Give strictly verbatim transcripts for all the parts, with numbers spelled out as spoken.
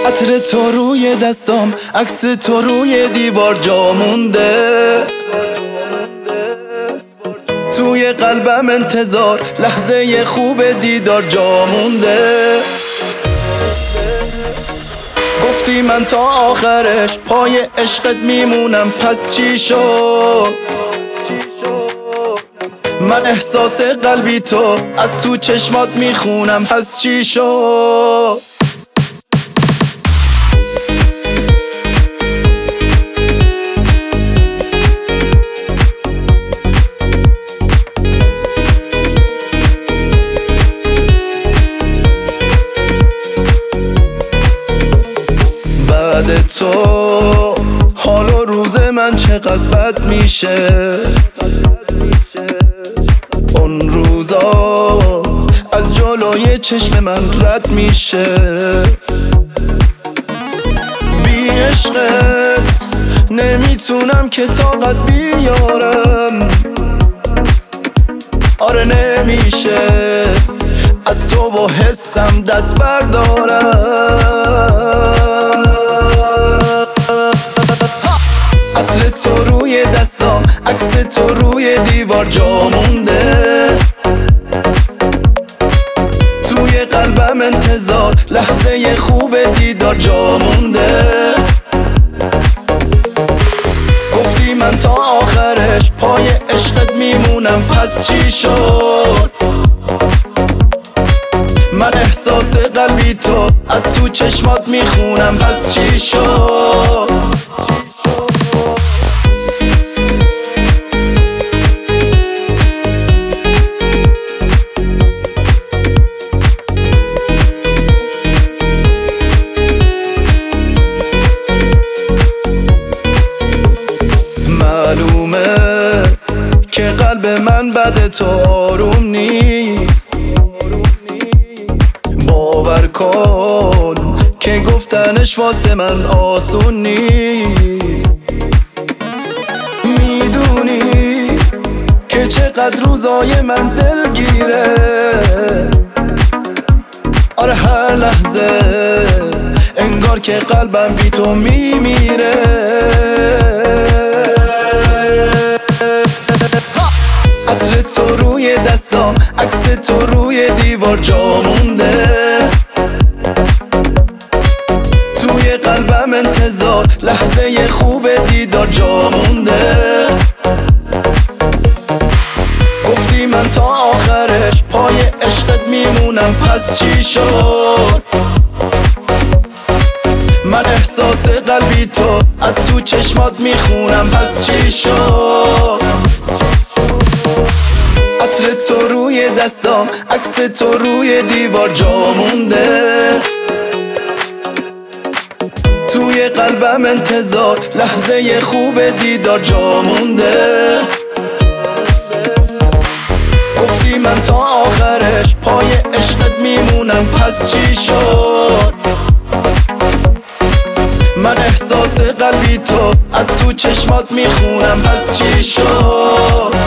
عطر تو روی دستام، عکس تو روی دیوار جا مونده. توی قلبم انتظار، لحظه خوب دیدار جا مونده. گفتی من تا آخرش پای عشقت میمونم، پس چی شد؟ من احساس قلبی تو از تو چشمات میخونم، پس چی شد؟ بعد تو حال و روز من چقدر بد میشه. اون روزا از جلوی چشم من رد میشه. بی عشقت نمیتونم که طاقت بیارم. آره نمیشه از تو و حسم دست بردارم. عطر تو روی دستام، عکس تو روی دیوار جا مونده. توی قلبم انتظار، لحظه خوب دیدار جا مونده. گفتی من تا آخرش پای عشقت میمونم، پس چی شد؟ من احساس قلبی تو از تو چشمات میخونم، پس چی شد؟ معلومه که قلب من بعد تو آروم نیست. باور کن که گفتنش واسه من آسون نیست. میدونی که چقدر روزای من دلگیره. آره هر لحظه انگار که قلبم بی تو میمیره. عطر تو روی دستام، عکس تو روی دیوار جا مونده. توی قلبم انتظار، لحظه خوب دیدار جا مونده. گفتی من تا آخرش پای عشقت میمونم، پس چی شد؟ من احساس قلبی تو از تو چشمات میخونم، پس چی شد؟ عطر تو روی دستام، عکس تو روی دیوار جا مونده. توی قلبم انتظار، لحظه خوب دیدار جا مونده. گفتی من تا آخرش پای عشقت میمونم، پس چی شد؟ من احساس قلبی تو از تو چشمات میخونم، پس چی شد؟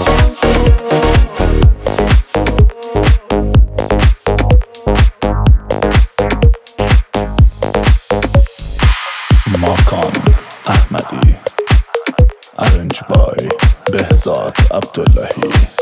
ماکان احمدی، ارنج بای بهزاد عبداللهی.